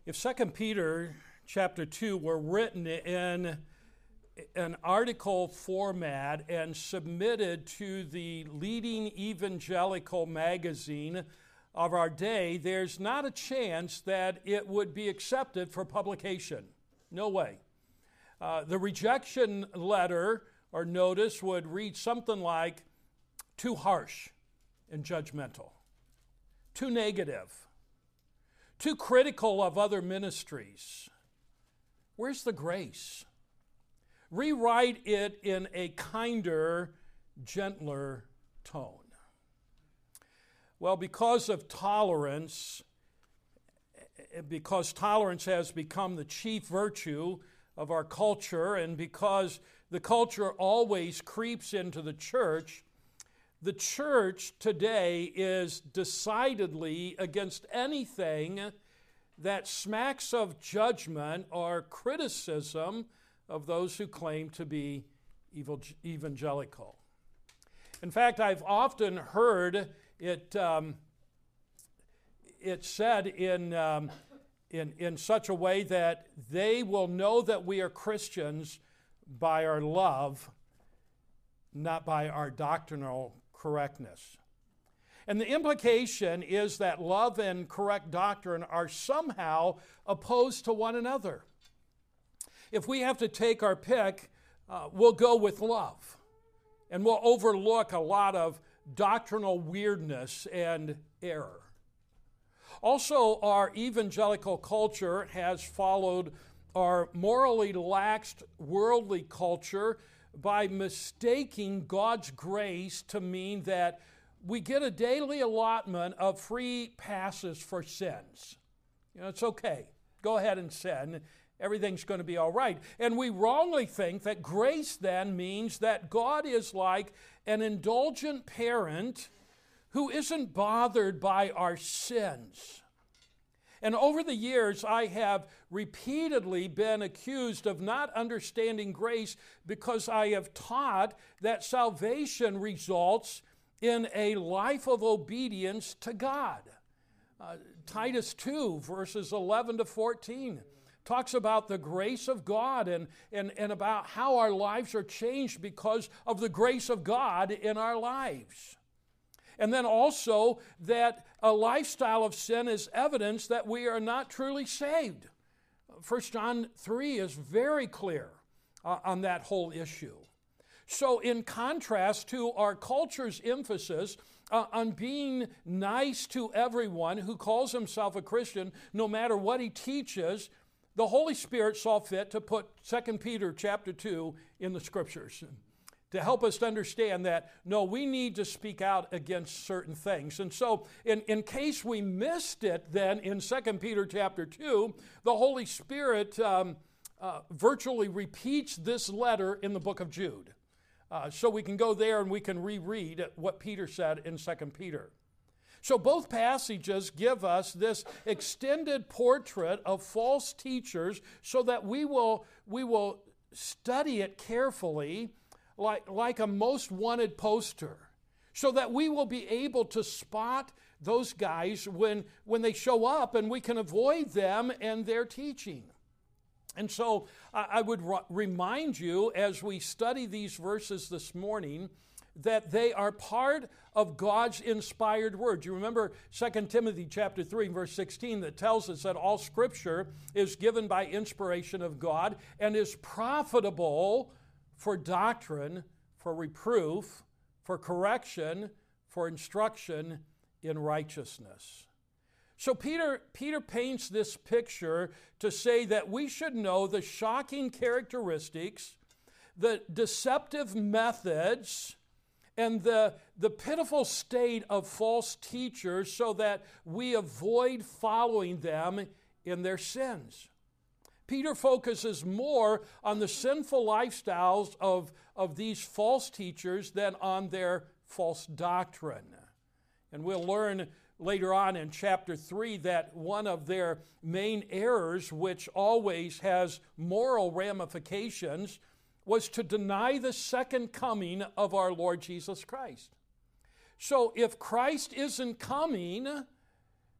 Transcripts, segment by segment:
If 2 Peter chapter 2 were written in an article format and submitted to the leading evangelical magazine of our day, there's not a chance that it would be accepted for publication. No way. The rejection letter or notice would read something like, too harsh and judgmental, too negative, too critical of other ministries. Where's the grace? Rewrite it in a kinder, gentler tone. Well, because tolerance has become the chief virtue of our culture, and because the culture always creeps into the church today is decidedly against anything that smacks of judgment or criticism of those who claim to be evangelical. In fact, I've often heard it said in such a way that they will know that we are Christians by our love, not by our doctrinal correctness. And the implication is that love and correct doctrine are somehow opposed to one another. If we have to take our pick, we'll go with love. And we'll overlook a lot of doctrinal weirdness and error. Also, our evangelical culture has followed our morally lax worldly culture by mistaking God's grace to mean that we get a daily allotment of free passes for sins. It's okay. Go ahead and sin. Everything's going to be all right. And we wrongly think that grace then means that God is like an indulgent parent who isn't bothered by our sins. And over the years, I have repeatedly been accused of not understanding grace because I have taught that salvation results in a life of obedience to God. Titus 2, verses 11 to 14, talks about the grace of God and about how our lives are changed because of the grace of God in our lives. And then also that a lifestyle of sin is evidence that we are not truly saved. 1 John 3 is very clear on that whole issue. So in contrast to our culture's emphasis on being nice to everyone who calls himself a Christian, no matter what he teaches, the Holy Spirit saw fit to put 2 Peter chapter 2 in the Scriptures to help us to understand that, no, we need to speak out against certain things. And so in case we missed it then in 2 Peter chapter 2, the Holy Spirit virtually repeats this letter in the book of Jude. So we can go there and we can reread what Peter said in 2 Peter. So both passages give us this extended portrait of false teachers so that we will study it carefully like a most wanted poster, so that we will be able to spot those guys when they show up and we can avoid them and their teaching. And so I would remind you as we study these verses this morning that they are part of God's inspired word. You remember 2 Timothy chapter 3, verse 16, that tells us that all Scripture is given by inspiration of God and is profitable for doctrine, for reproof, for correction, for instruction in righteousness. So Peter paints this picture to say that we should know the shocking characteristics, the deceptive methods, and the pitiful state of false teachers so that we avoid following them in their sins. Peter focuses more on the sinful lifestyles of these false teachers than on their false doctrine. And we'll learn later on in chapter 3 that one of their main errors, which always has moral ramifications, was to deny the second coming of our Lord Jesus Christ. So if Christ isn't coming,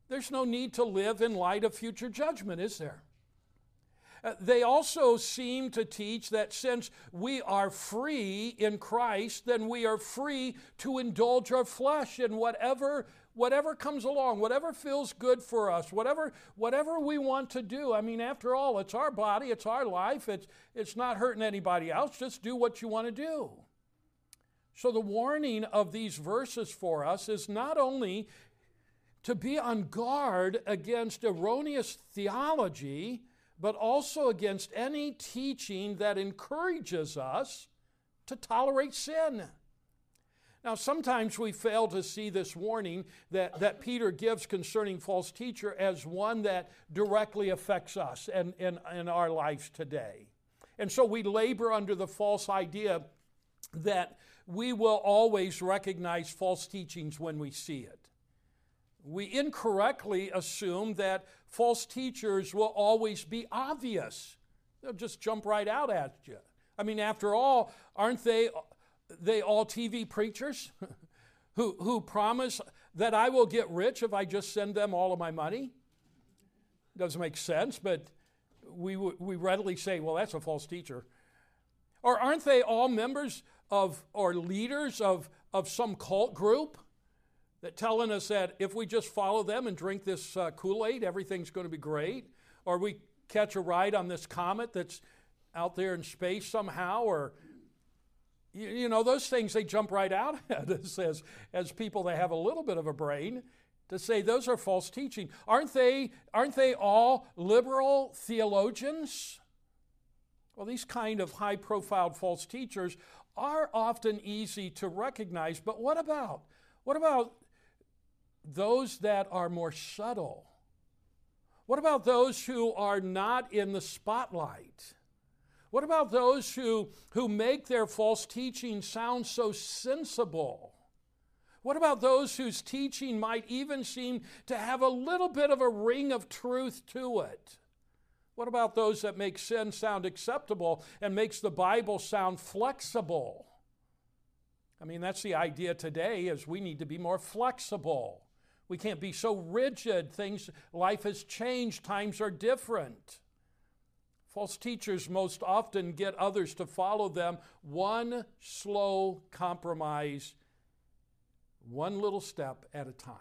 There's no need to live in light of future judgment, is there? They also seem to teach that since we are free in Christ, then we are free to indulge our flesh in whatever comes along, whatever feels good for us, whatever we want to do. I mean, after all, it's our body, it's our life, it's not hurting anybody else. Just do what you want to do. So the warning of these verses for us is not only to be on guard against erroneous theology, but also against any teaching that encourages us to tolerate sin. Now, sometimes we fail to see this warning that Peter gives concerning false teacher as one that directly affects us and in our lives today. And so we labor under the false idea that we will always recognize false teachings when we see it. We incorrectly assume that false teachers will always be obvious. They'll just jump right out at you. I mean, after all, aren't they all TV preachers who promise that I will get rich if I just send them all of my money? Doesn't make sense, but we readily say, well, that's a false teacher. Or aren't they all members of or leaders of some cult group that telling us that if we just follow them and drink this Kool-Aid, everything's going to be great? Or we catch a ride on this comet that's out there in space somehow, or you know, those things they jump right out at us as people that have a little bit of a brain to say those are false teaching. Aren't they all liberal theologians? Well, these kind of high-profile false teachers are often easy to recognize, but what about those that are more subtle? What about those who are not in the spotlight? What about those who make their false teaching sound so sensible? What about those whose teaching might even seem to have a little bit of a ring of truth to it? What about those that make sin sound acceptable and makes the Bible sound flexible? I mean, that's the idea today, is we need to be more flexible. We can't be so rigid. Life has changed. Times are different. False teachers most often get others to follow them one slow compromise, one little step at a time.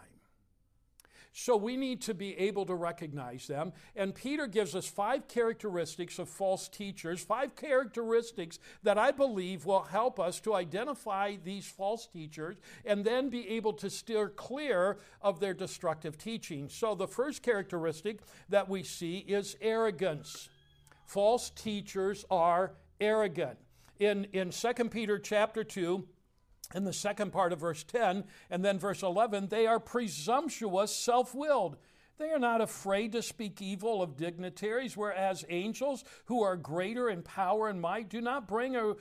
So we need to be able to recognize them. And Peter gives us 5 characteristics of false teachers, 5 characteristics that I believe will help us to identify these false teachers and then be able to steer clear of their destructive teaching. So the first characteristic that we see is arrogance. False teachers are arrogant. In 2 Peter chapter 2, in the second part of verse 10 and then verse 11, they are presumptuous, self-willed. They are not afraid to speak evil of dignitaries, whereas angels who are greater in power and might do not bring a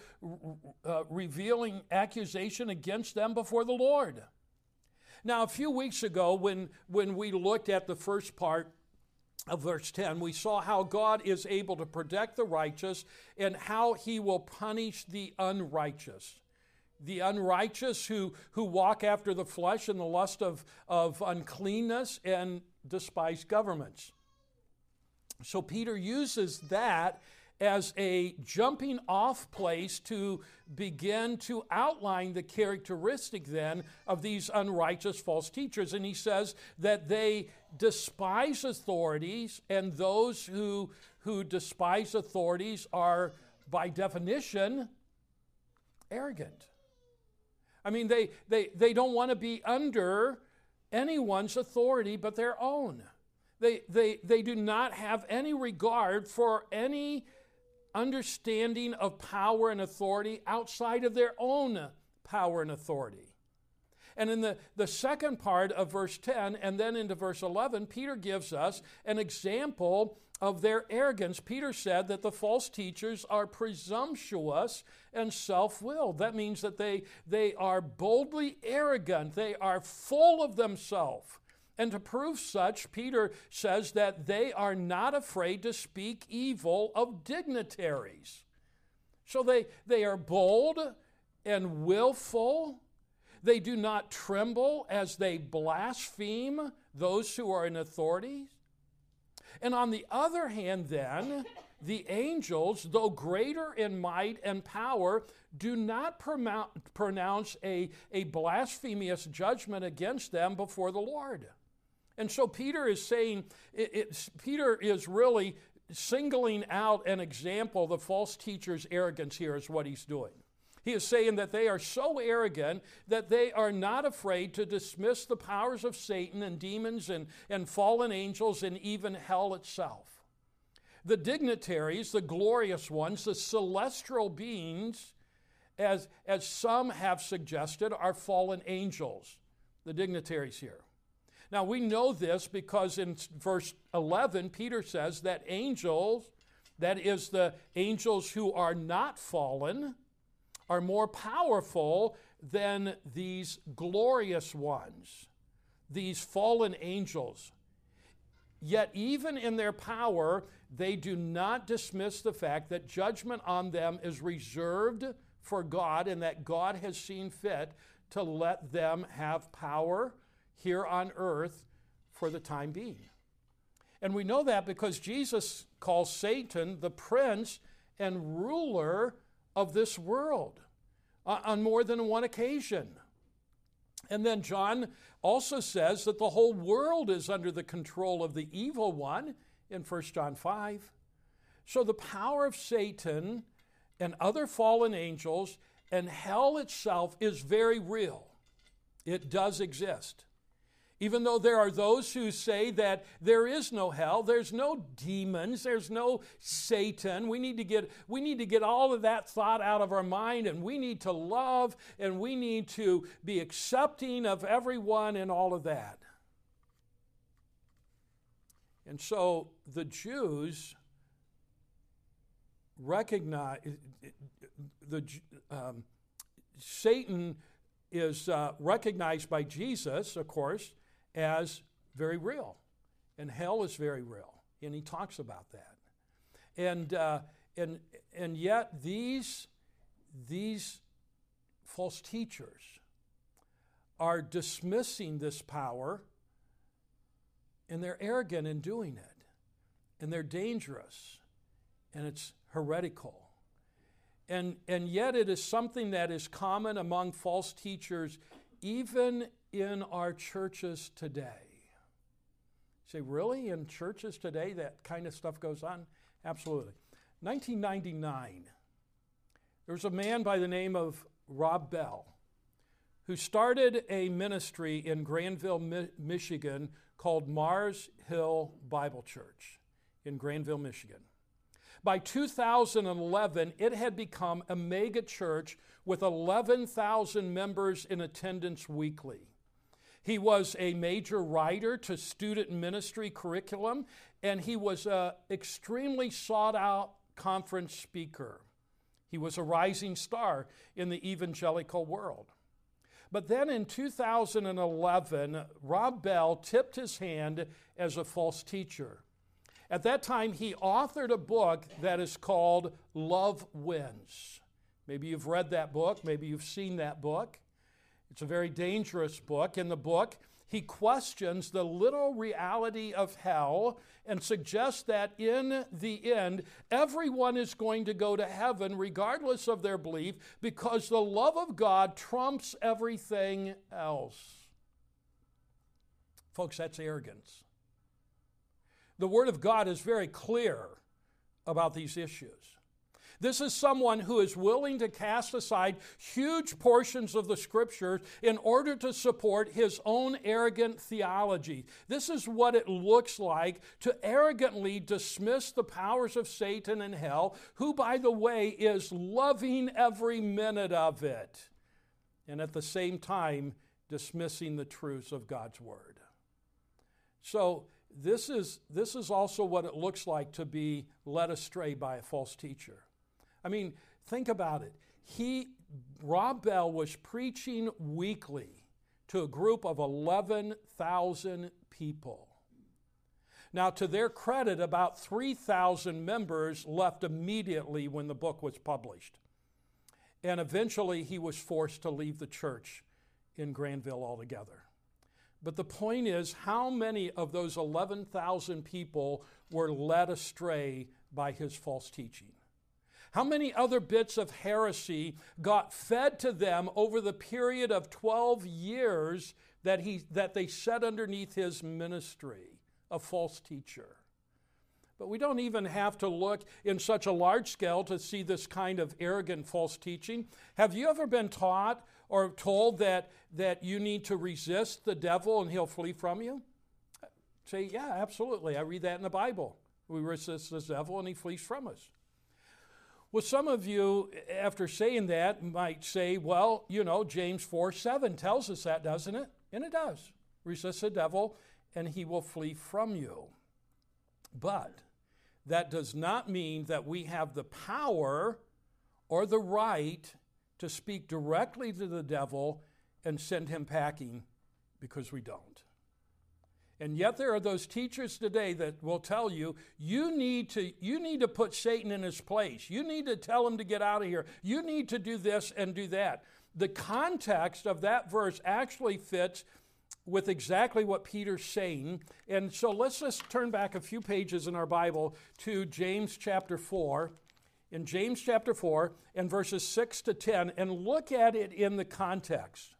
revealing accusation against them before the Lord. Now, a few weeks ago, when we looked at the first part of verse 10, we saw how God is able to protect the righteous and how he will punish the unrighteous. The unrighteous who walk after the flesh and the lust of uncleanness and despise governments. So Peter uses that as a jumping off place to begin to outline the characteristic then of these unrighteous false teachers. And he says that they despise authorities, and those who despise authorities are, by definition, arrogant. I mean, they don't want to be under anyone's authority but their own. They do not have any regard for any understanding of power and authority outside of their own power and authority. And in the second part of verse 10 and then into verse 11, Peter gives us an example of their arrogance. Peter said that the false teachers are presumptuous and self-willed. That means that they are boldly arrogant. They are full of themselves. And to prove such, Peter says that they are not afraid to speak evil of dignitaries. So they are bold and willful. They do not tremble as they blaspheme those who are in authority. And on the other hand, then, the angels, though greater in might and power, do not pronounce a blasphemous judgment against them before the Lord. And so Peter is saying, Peter is really singling out an example of the false teacher's arrogance here is what he's doing. He is saying that they are so arrogant that they are not afraid to dismiss the powers of Satan and demons and fallen angels and even hell itself. The dignitaries, the glorious ones, the celestial beings, as some have suggested, are fallen angels, the dignitaries here. Now we know this because in verse 11, Peter says that angels, that is the angels who are not fallen, are more powerful than these glorious ones, these fallen angels. Yet even in their power, they do not dismiss the fact that judgment on them is reserved for God and that God has seen fit to let them have power here on earth for the time being. And we know that because Jesus calls Satan the prince and ruler of this world on more than one occasion. And then John also says that the whole world is under the control of the evil one in 1 John 5. So the power of Satan and other fallen angels and hell itself is very real. It does exist. Even though there are those who say that there is no hell, there's no demons, there's no Satan. We need to get all of that thought out of our mind, and we need to love, and we need to be accepting of everyone and all of that. And so the Jews recognize Satan is recognized by Jesus, of course, as very real, and hell is very real, and he talks about that. And yet these false teachers are dismissing this power, and they're arrogant in doing it, and they're dangerous, and it's heretical. And yet it is something that is common among false teachers even in our churches today. You say, really? In churches today that kind of stuff goes on? Absolutely. 1999, there was a man by the name of Rob Bell who started a ministry in Granville, Michigan called Mars Hill Bible Church in Granville, Michigan. By 2011, it had become a mega church with 11,000 members in attendance weekly. He was a major writer to student ministry curriculum, and he was an extremely sought-out conference speaker. He was a rising star in the evangelical world. But then in 2011, Rob Bell tipped his hand as a false teacher. At that time, he authored a book that is called Love Wins. Maybe you've read that book. Maybe you've seen that book. It's a very dangerous book. In the book, he questions the literal reality of hell and suggests that in the end, everyone is going to go to heaven regardless of their belief because the love of God trumps everything else. Folks, that's arrogance. The Word of God is very clear about these issues. This is someone who is willing to cast aside huge portions of the Scriptures in order to support his own arrogant theology. This is what it looks like to arrogantly dismiss the powers of Satan and hell, who, by the way, is loving every minute of it, and at the same time dismissing the truths of God's Word. So, this is also what it looks like to be led astray by a false teacher. I mean, think about it. Rob Bell was preaching weekly to a group of 11,000 people. Now, to their credit, about 3,000 members left immediately when the book was published. And eventually he was forced to leave the church in Granville altogether. But the point is, how many of those 11,000 people were led astray by his false teaching? How many other bits of heresy got fed to them over the period of 12 years that they sat underneath his ministry, a false teacher? But we don't even have to look in such a large scale to see this kind of arrogant false teaching. Have you ever been taught or told that you need to resist the devil and he'll flee from you? Say, yeah, absolutely. I read that in the Bible. We resist the devil and he flees from us. Well, some of you, after saying that, might say, well, James 4:7 tells us that, doesn't it? And it does. Resist the devil and he will flee from you. But that does not mean that we have the power or the right to speak directly to the devil and send him packing, because we don't. And yet there are those teachers today that will tell you, you need to put Satan in his place. You need to tell him to get out of here. You need to do this and do that. The context of that verse actually fits with exactly what Peter's saying. And so let's just turn back a few pages in our Bible to James chapter 4. In James chapter 4 and verses 6 to 10, and look at it in the context.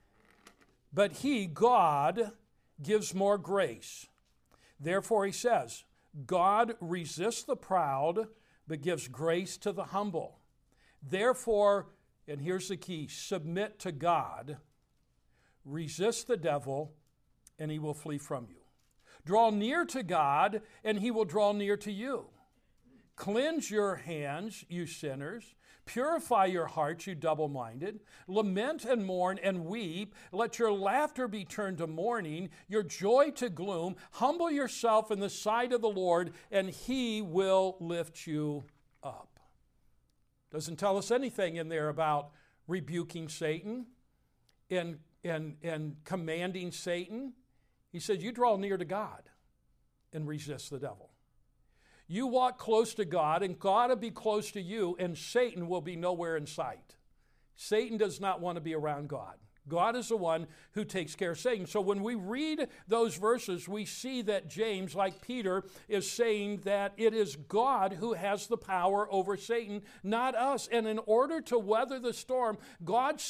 But he, God, gives more grace. Therefore, he says, God resists the proud, but gives grace to the humble. Therefore, and here's the key, submit to God, resist the devil, and he will flee from you. Draw near to God, and he will draw near to you. Cleanse your hands, you sinners. Purify your hearts, you double-minded. Lament and mourn and weep. Let your laughter be turned to mourning, your joy to gloom. Humble yourself in the sight of the Lord, and he will lift you up. Doesn't tell us anything in there about rebuking Satan and commanding Satan. He said, you draw near to God and resist the devil. You walk close to God, and God will be close to you, and Satan will be nowhere in sight. Satan does not want to be around God. God is the one who takes care of Satan. So when we read those verses, we see that James, like Peter, is saying that it is God who has the power over Satan, not us. And in order to weather the storm, the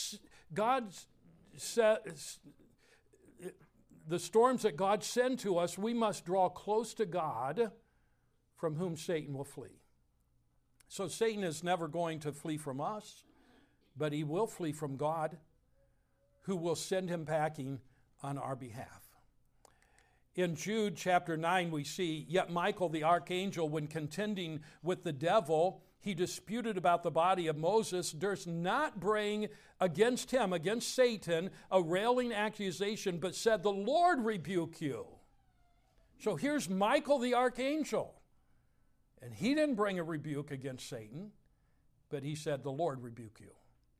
storms that God sends to us, we must draw close to God, from whom Satan will flee. So Satan is never going to flee from us, but he will flee from God, who will send him packing on our behalf. In Jude chapter 9, we see, yet Michael the archangel, when contending with the devil, he disputed about the body of Moses, durst not bring against him, against Satan, a railing accusation, but said, the Lord rebuke you. So here's Michael the archangel. And he didn't bring a rebuke against Satan, but he said, the Lord rebuke you.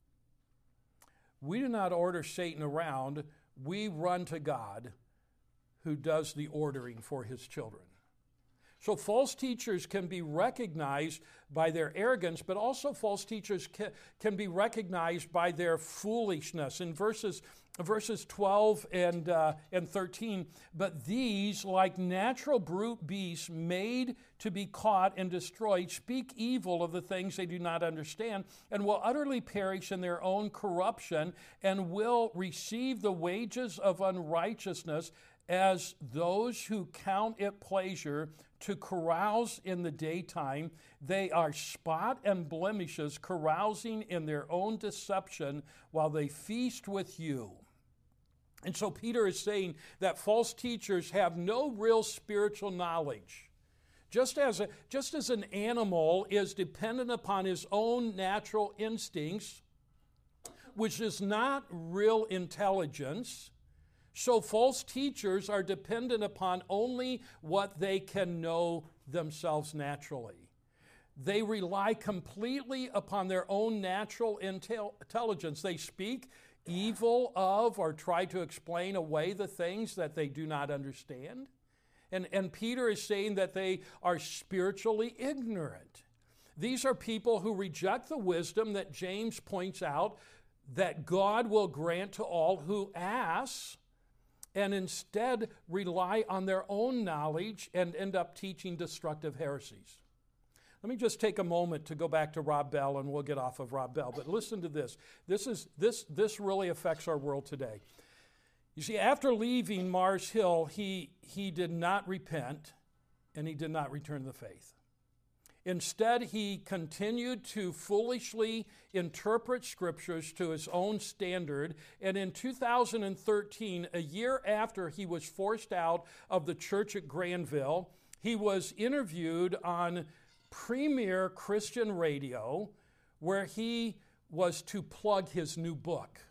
We do not order Satan around. We run to God, who does the ordering for his children. So false teachers can be recognized by their arrogance, but also false teachers can be recognized by their foolishness. In verses 12 and 13, but these, like natural brute beasts made to be caught and destroyed, speak evil of the things they do not understand, and will utterly perish in their own corruption, and will receive the wages of unrighteousness as those who count it pleasure to carouse in the daytime. They are spot and blemishes, carousing in their own deception while they feast with you. And so Peter is saying that false teachers have no real spiritual knowledge. Just as an animal is dependent upon his own natural instincts, which is not real intelligence, so false teachers are dependent upon only what they can know themselves naturally. They rely completely upon their own natural intelligence. They speak evil of or try to explain away the things that they do not understand. And Peter is saying that they are spiritually ignorant. These are people who reject the wisdom that James points out that God will grant to all who ask. and instead rely on their own knowledge and end up teaching destructive heresies. Let me just take a moment to go back to Rob Bell, and we'll get off of Rob Bell. But listen to this. This really affects our world today. You see, after leaving Mars Hill, he did not repent, and he did not return to the faith. Instead, he continued to foolishly interpret scriptures to his own standard. And in 2013, a year after he was forced out of the church at Granville, he was interviewed on premier Christian radio where he was to plug his new book.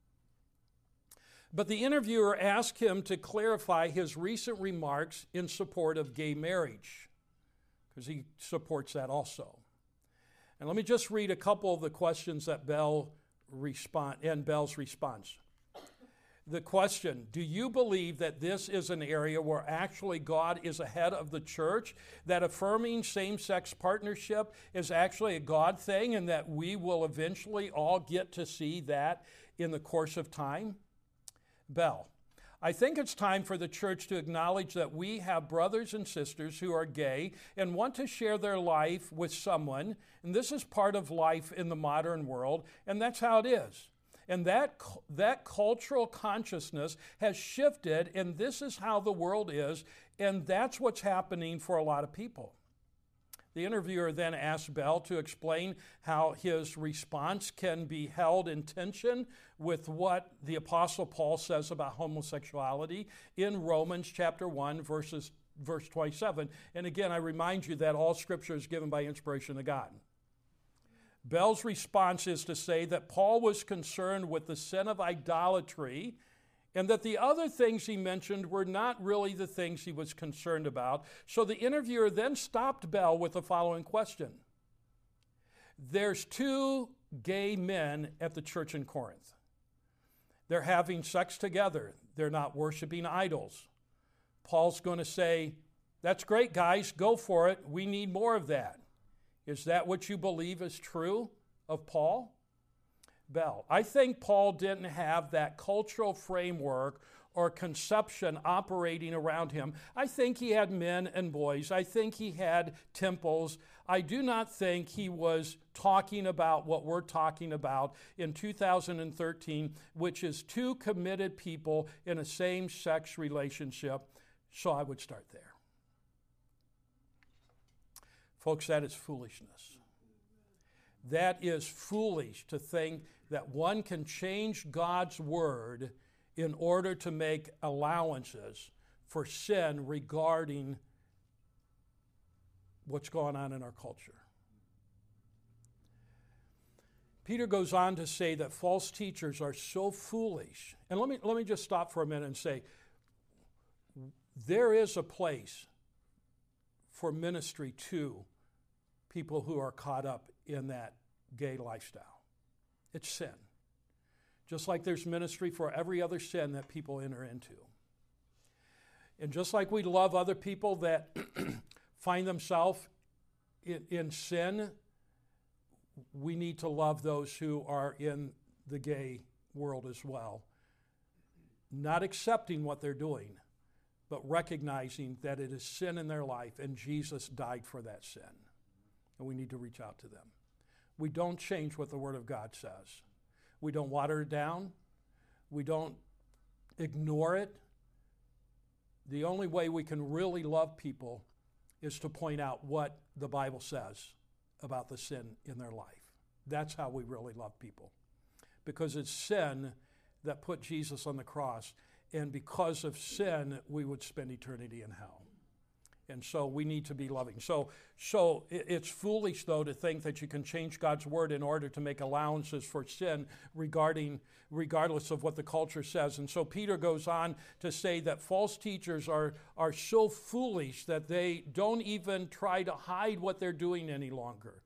But the interviewer asked him to clarify his recent remarks in support of gay marriage, because he supports that also. And let me just read a couple of the questions that Bell's response. The question, do you believe that this is an area where actually God is ahead of the church, that affirming same-sex partnership is actually a God thing, and that we will eventually all get to see that in the course of time? Bell, I think it's time for the church to acknowledge that we have brothers and sisters who are gay and want to share their life with someone, and this is part of life in the modern world, and that's how it is. And that cultural consciousness has shifted, and this is how the world is, and that's what's happening for a lot of people. The interviewer then asked Bell to explain how his response can be held in tension with what the Apostle Paul says about homosexuality in Romans chapter 1, verse 27. And again, I remind you that all Scripture is given by inspiration of God. Bell's response is to say that Paul was concerned with the sin of idolatry, and that the other things he mentioned were not really the things he was concerned about. So the interviewer then stopped Bell with the following question. There's two gay men at the church in Corinth. They're having sex together. They're not worshiping idols. Paul's going to say, that's great, guys, go for it. We need more of that. Is that what you believe is true of Paul? Bell, I think Paul didn't have that cultural framework or conception operating around him. I think he had men and boys. I think he had temples. I do not think he was talking about what we're talking about in 2013, which is two committed people in a same-sex relationship. So I would start there. Folks, that is foolishness. That is foolish to think that one can change God's word in order to make allowances for sin regarding what's going on in our culture. Peter goes on to say that false teachers are so foolish. And let me just stop for a minute and say, there is a place for ministry to people who are caught up in that gay lifestyle. It's sin. Just like there's ministry for every other sin that people enter into. And just like we love other people that find themselves in sin, we need to love those who are in the gay world as well. Not accepting what they're doing, but recognizing that it is sin in their life and Jesus died for that sin. And we need to reach out to them. We don't change what the Word of God says. We don't water it down. We don't ignore it. The only way we can really love people is to point out what the Bible says about the sin in their life. That's how we really love people. Because it's sin that put Jesus on the cross, and because of sin, we would spend eternity in hell. And so we need to be loving. So it's foolish, though, to think that you can change God's word in order to make allowances for sin regardless of what the culture says. And so Peter goes on to say that false teachers are so foolish that they don't even try to hide what they're doing any longer.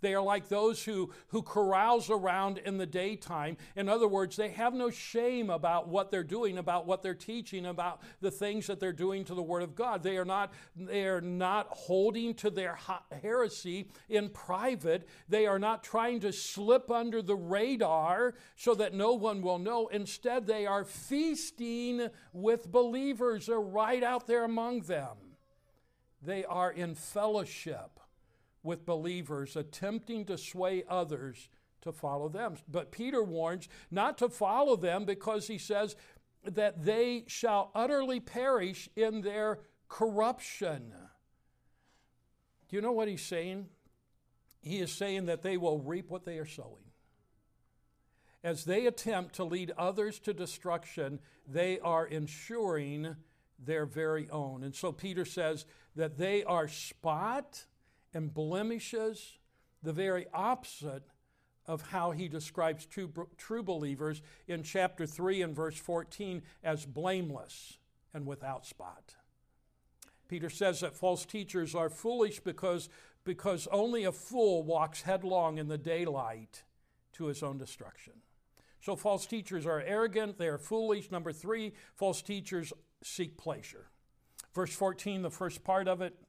They are like those who carouse around in the daytime. In other words, they have no shame about what they're doing, about what they're teaching, about the things that they're doing to the Word of God. They are not holding to their heresy in private. They are not trying to slip under the radar so that no one will know. Instead, they are feasting with believers. They're right out there among them. They are in fellowship with believers, attempting to sway others to follow them. But Peter warns not to follow them because he says that they shall utterly perish in their corruption. Do you know what he's saying? He is saying that they will reap what they are sowing. As they attempt to lead others to destruction, they are ensuring their very own. And so Peter says that they are spot and blemishes, the very opposite of how he describes true believers in chapter 3 and verse 14 as blameless and without spot. Peter says that false teachers are foolish because only a fool walks headlong in the daylight to his own destruction. So false teachers are arrogant, they are foolish. Number 3, false teachers seek pleasure. Verse 14, the first part of it,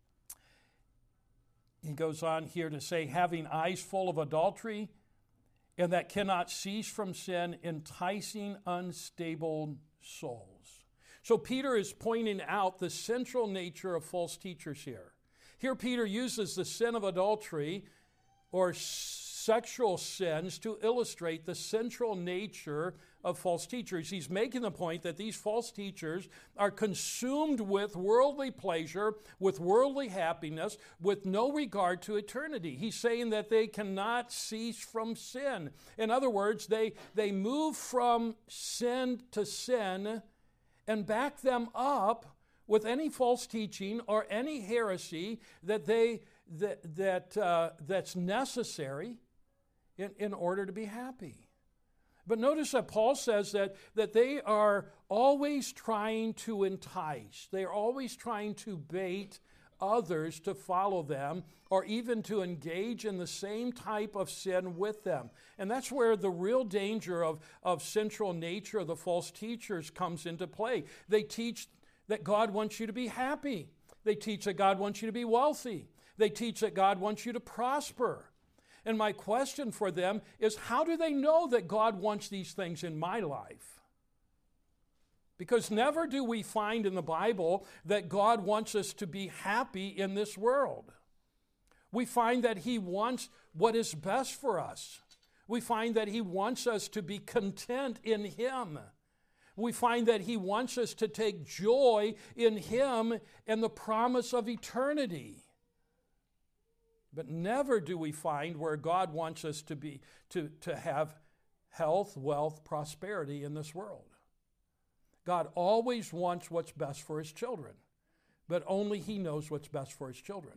he goes on here to say, having eyes full of adultery, and that cannot cease from sin, enticing unstable souls. So Peter is pointing out the central nature of false teachers here. Here Peter uses the sin of adultery or sexual sins to illustrate the central nature of false teachers. He's making the point that these false teachers are consumed with worldly pleasure, with worldly happiness, with no regard to eternity. He's saying that they cannot cease from sin. In other words, they move from sin to sin and back them up with any false teaching or any heresy that's necessary in order to be happy. But notice that Paul says that they are always trying to entice. They are always trying to bait others to follow them or even to engage in the same type of sin with them. And that's where the real danger of central nature of the false teachers comes into play. They teach that God wants you to be happy. They teach that God wants you to be wealthy. They teach that God wants you to prosper. And my question for them is, how do they know that God wants these things in my life? Because never do we find in the Bible that God wants us to be happy in this world. We find that He wants what is best for us. We find that He wants us to be content in Him. We find that He wants us to take joy in Him and the promise of eternity. But never do we find where God wants us to have health, wealth, prosperity in this world. God always wants what's best for His children, but only He knows what's best for His children.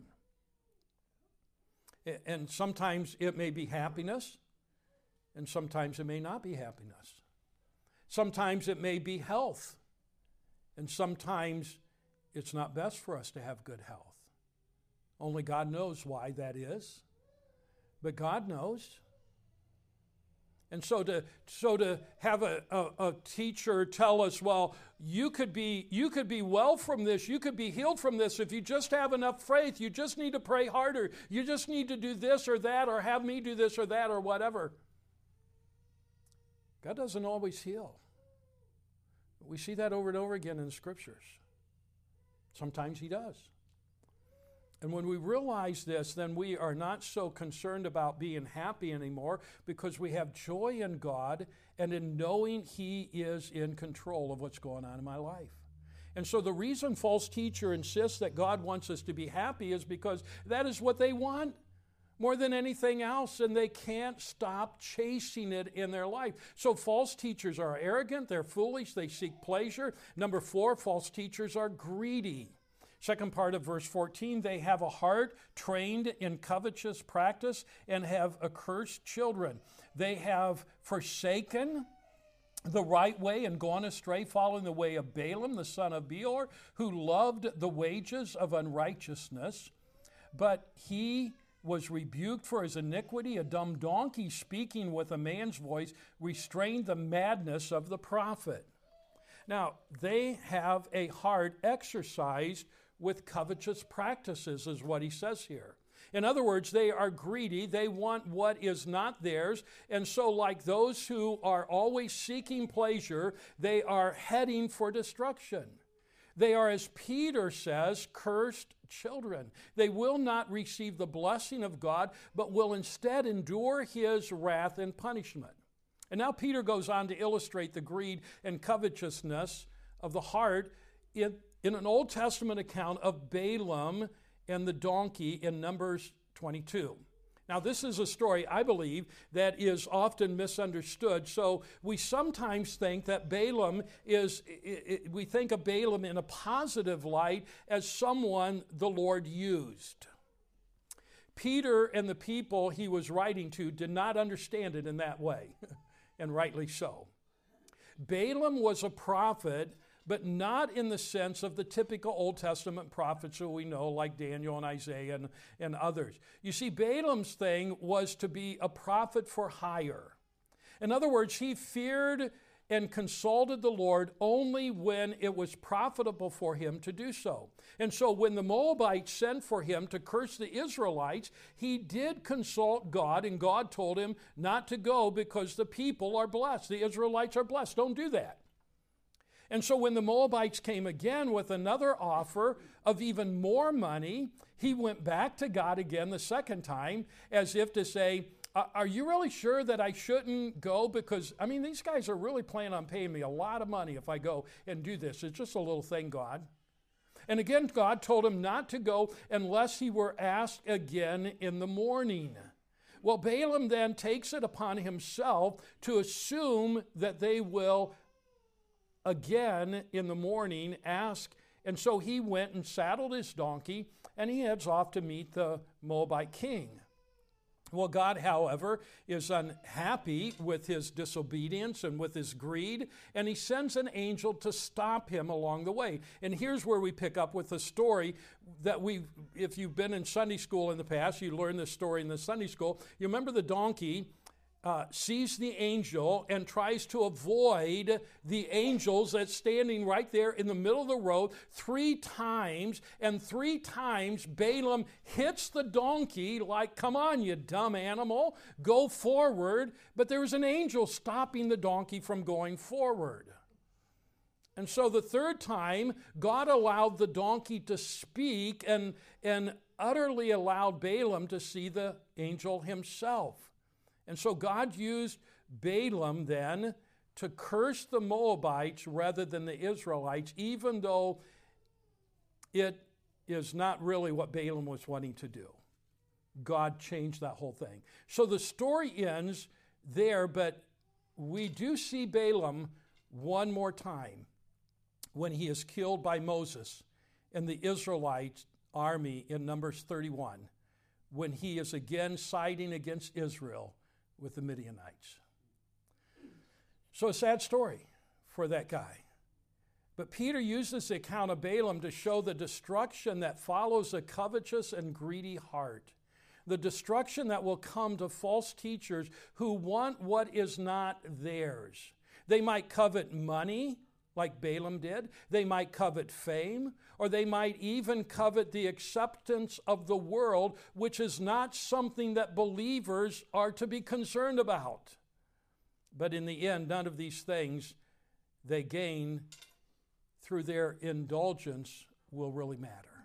And sometimes it may be happiness, and sometimes it may not be happiness. Sometimes it may be health, and sometimes it's not best for us to have good health. Only God knows why that is, but God knows. And so to have a teacher tell us, well, you could be well from this, you could be healed from this if you just have enough faith. You just need to pray harder. You just need to do this or that, or have me do this or that or whatever. God doesn't always heal. We see that over and over again in the Scriptures. Sometimes He does. And when we realize this, then we are not so concerned about being happy anymore because we have joy in God and in knowing He is in control of what's going on in my life. And so the reason false teacher insists that God wants us to be happy is because that is what they want more than anything else, and they can't stop chasing it in their life. So false teachers are arrogant, they're foolish, they seek pleasure. Number 4, false teachers are greedy. Second part of verse 14, they have a heart trained in covetous practice and have accursed children. They have forsaken the right way and gone astray, following the way of Balaam, the son of Beor, who loved the wages of unrighteousness, but he was rebuked for his iniquity. A dumb donkey speaking with a man's voice restrained the madness of the prophet. Now, they have a heart exercised with covetous practices, is what he says here. In other words, they are greedy. They want what is not theirs. And so, like those who are always seeking pleasure, they are heading for destruction. They are, as Peter says, cursed children. They will not receive the blessing of God, but will instead endure his wrath and punishment. And now Peter goes on to illustrate the greed and covetousness of the heart in an Old Testament account of Balaam and the donkey in Numbers 22. Now, this is a story, I believe, that is often misunderstood. So we sometimes think that Balaam we think of Balaam in a positive light as someone the Lord used. Peter and the people he was writing to did not understand it in that way, and rightly so. Balaam was a prophet, but not in the sense of the typical Old Testament prophets who we know, like Daniel and Isaiah and others. You see, Balaam's thing was to be a prophet for hire. In other words, he feared and consulted the Lord only when it was profitable for him to do so. And so when the Moabites sent for him to curse the Israelites, he did consult God, and God told him not to go because the people are blessed. The Israelites are blessed. Don't do that. And so when the Moabites came again with another offer of even more money, he went back to God again the second time as if to say, are you really sure that I shouldn't go? Because, these guys are really planning on paying me a lot of money if I go and do this. It's just a little thing, God. And again, God told him not to go unless he were asked again in the morning. Well, Balaam then takes it upon himself to assume that they will again in the morning ask. And so he went and saddled his donkey, and he heads off to meet the Moabite king. Well, God, however, is unhappy with his disobedience and with his greed, and he sends an angel to stop him along the way. And here's where we pick up with the story that if you've been in Sunday school in the past, you learned this story in the Sunday school. You remember the donkey sees the angel and tries to avoid the angels that's standing right there in the middle of the road 3 times, and 3 times Balaam hits the donkey like, come on, you dumb animal, go forward. But there was an angel stopping the donkey from going forward. And so the 3rd time, God allowed the donkey to speak and utterly allowed Balaam to see the angel himself. And so God used Balaam then to curse the Moabites rather than the Israelites, even though it is not really what Balaam was wanting to do. God changed that whole thing. So the story ends there, but we do see Balaam one more time when he is killed by Moses and the Israelite army in Numbers 31, when he is again siding against Israel with the Midianites. So a sad story for that guy. But Peter uses the account of Balaam to show the destruction that follows a covetous and greedy heart. The destruction that will come to false teachers who want what is not theirs. They might covet money, like Balaam did. They might covet fame, or they might even covet the acceptance of the world, which is not something that believers are to be concerned about. But in the end, none of these things they gain through their indulgence will really matter.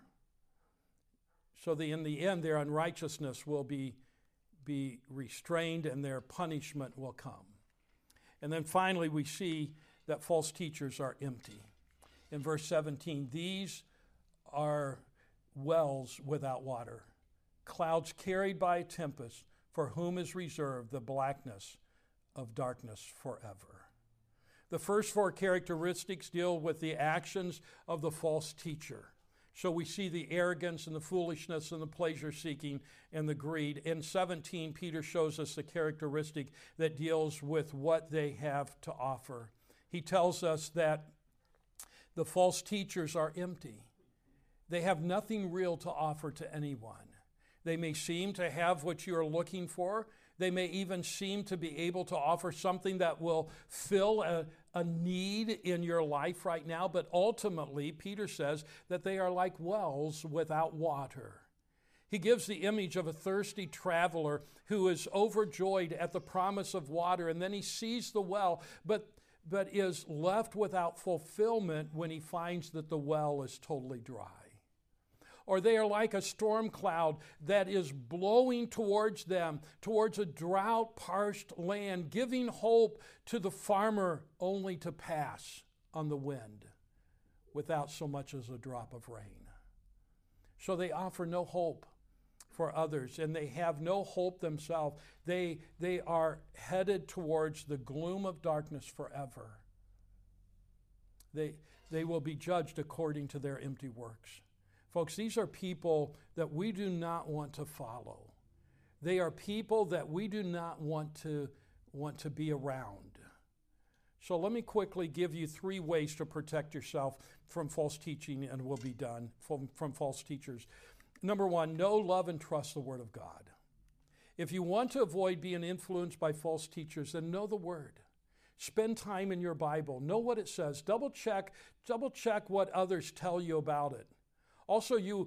So in the end, their unrighteousness will be restrained and their punishment will come. And then finally, we see that false teachers are empty. In verse 17, these are wells without water, clouds carried by a tempest, for whom is reserved the blackness of darkness forever. The first 4 characteristics deal with the actions of the false teacher. So we see the arrogance and the foolishness and the pleasure-seeking and the greed. In 17, Peter shows us the characteristic that deals with what they have to offer. He tells us that the false teachers are empty. They have nothing real to offer to anyone. They may seem to have what you're looking for. They may even seem to be able to offer something that will fill a need in your life right now. But ultimately, Peter says that they are like wells without water. He gives the image of a thirsty traveler who is overjoyed at the promise of water, and then he sees the well, but is left without fulfillment when he finds that the well is totally dry. Or they are like a storm cloud that is blowing towards them, towards a drought-parched land, giving hope to the farmer only to pass on the wind without so much as a drop of rain. So they offer no hope for others, and they have no hope themselves. They are headed towards the gloom of darkness forever. They will be judged according to their empty works. Folks, these are people that we do not want to follow. They are people that we do not want to be around. So let me quickly give you 3 ways to protect yourself from false teaching, and we'll be done, from false teachers. Number 1, know, love, and trust the Word of God. If you want to avoid being influenced by false teachers, then know the Word. Spend time in your Bible. Know what it says. Double check what others tell you about it. Also, you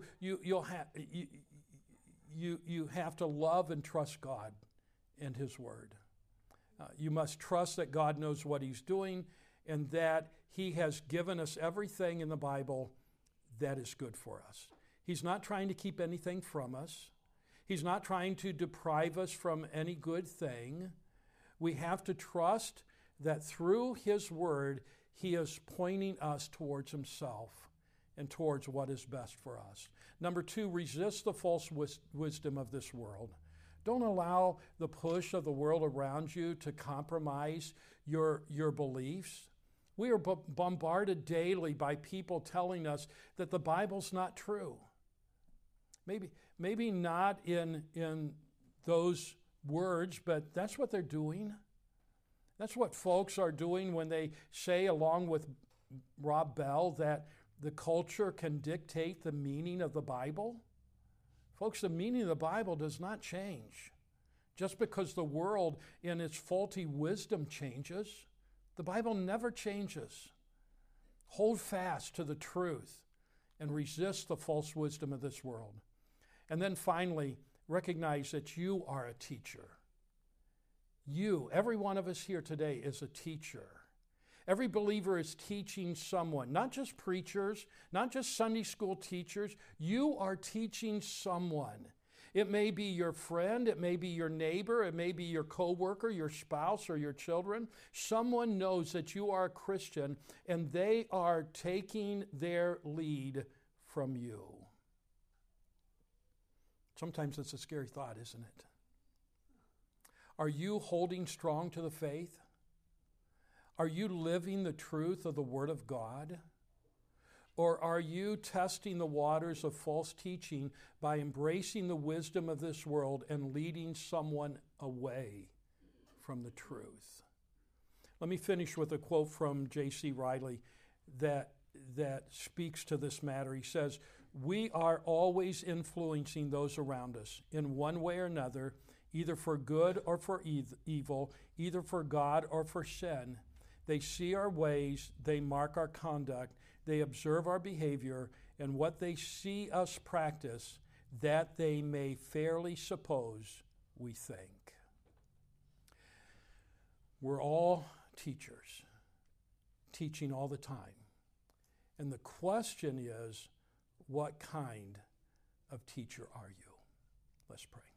have to love and trust God and His Word. You must trust that God knows what He's doing and that He has given us everything in the Bible that is good for us. He's not trying to keep anything from us. He's not trying to deprive us from any good thing. We have to trust that through His Word, He is pointing us towards Himself and towards what is best for us. Number 2, resist the false wisdom of this world. Don't allow the push of the world around you to compromise your beliefs. We are bombarded daily by people telling us that the Bible's not true. Maybe not in those words, but that's what they're doing. That's what folks are doing when they say, along with Rob Bell, that the culture can dictate the meaning of the Bible. Folks, the meaning of the Bible does not change. Just because the world in its faulty wisdom changes, the Bible never changes. Hold fast to the truth and resist the false wisdom of this world. And then finally, recognize that you are a teacher. You, every one of us here today, is a teacher. Every believer is teaching someone, not just preachers, not just Sunday school teachers. You are teaching someone. It may be your friend, it may be your neighbor, it may be your coworker, your spouse, or your children. Someone knows that you are a Christian, and they are taking their lead from you. Sometimes it's a scary thought, isn't it? Are you holding strong to the faith? Are you living the truth of the Word of God? Or are you testing the waters of false teaching by embracing the wisdom of this world and leading someone away from the truth? Let me finish with a quote from J.C. Riley that speaks to this matter. He says, "We are always influencing those around us in one way or another, either for good or for evil, either for God or for sin. They see our ways, they mark our conduct, they observe our behavior, and what they see us practice, that they may fairly suppose we think." We're all teachers, teaching all the time. And the question is, what kind of teacher are you? Let's pray.